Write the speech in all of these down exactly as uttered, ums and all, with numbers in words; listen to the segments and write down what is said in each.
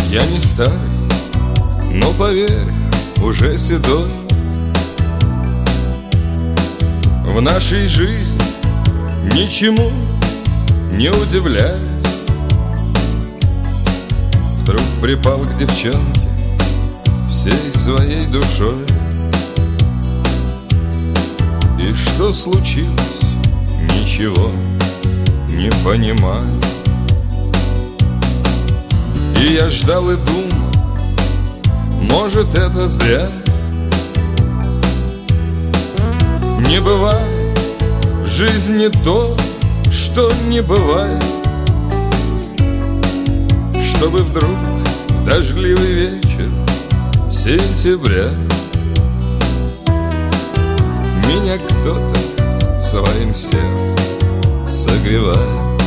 Я не старый, но поверь, уже седой. В нашей жизни ничему не удивляюсь. Вдруг припал к девчонке всей своей душой. И что случилось, ничего не понимаю. И я ждал и думал, может, это зря. Не бывает в жизни то, что не бывает. Чтобы вдруг в дождливый вечер сентября меня кто-то своим сердцем согревает.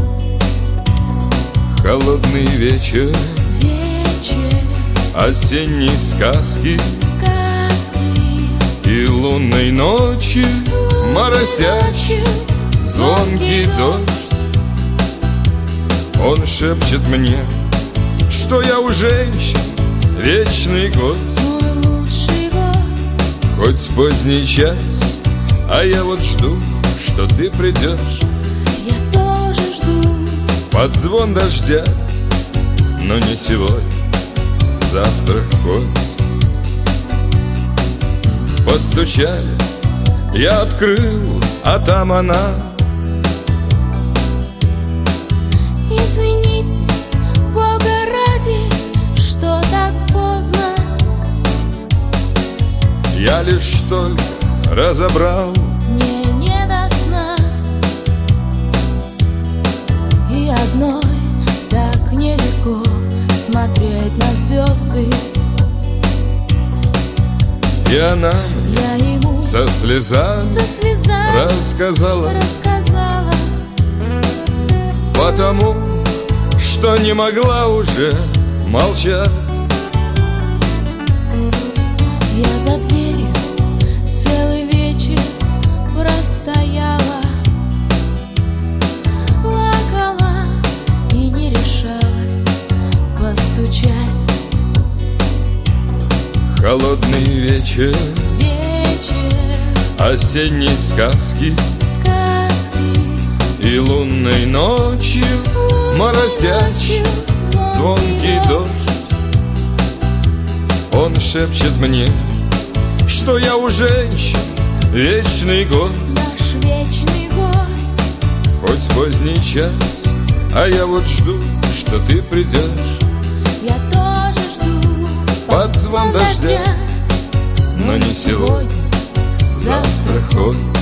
Холодный вечер, вечер осенней сказки, сказки и лунной ночи моросящий звонкий дождь. Он шепчет мне, что я у женщин вечный гость. мой лучший гость. Хоть поздний час, а я вот жду, что ты придешь. Я тоже жду. Под звон дождя, но не сегодня, завтра хоть. Постучали, я открыл, а там она. Извините, Бога ради, что так поздно. Я лишь только разобрал. Мне не до сна. И одной так нелегко смотреть на звезды. И она Я ему со слезами со слезами рассказала, рассказала. потому что не могла уже молчать. Я за дверью целый вечер простояла, плакала и не решалась постучать. Холодный вечер, Вечер осенней сказки сказки и лунной ночью моросящий звонкий дождь. Он шепчет мне, что я у женщин вечный гость. Наш вечный гость. Хоть поздний час, а я вот жду, что ты придешь. Я тоже жду Под звон дождя, но не сегодня, завтра хоть.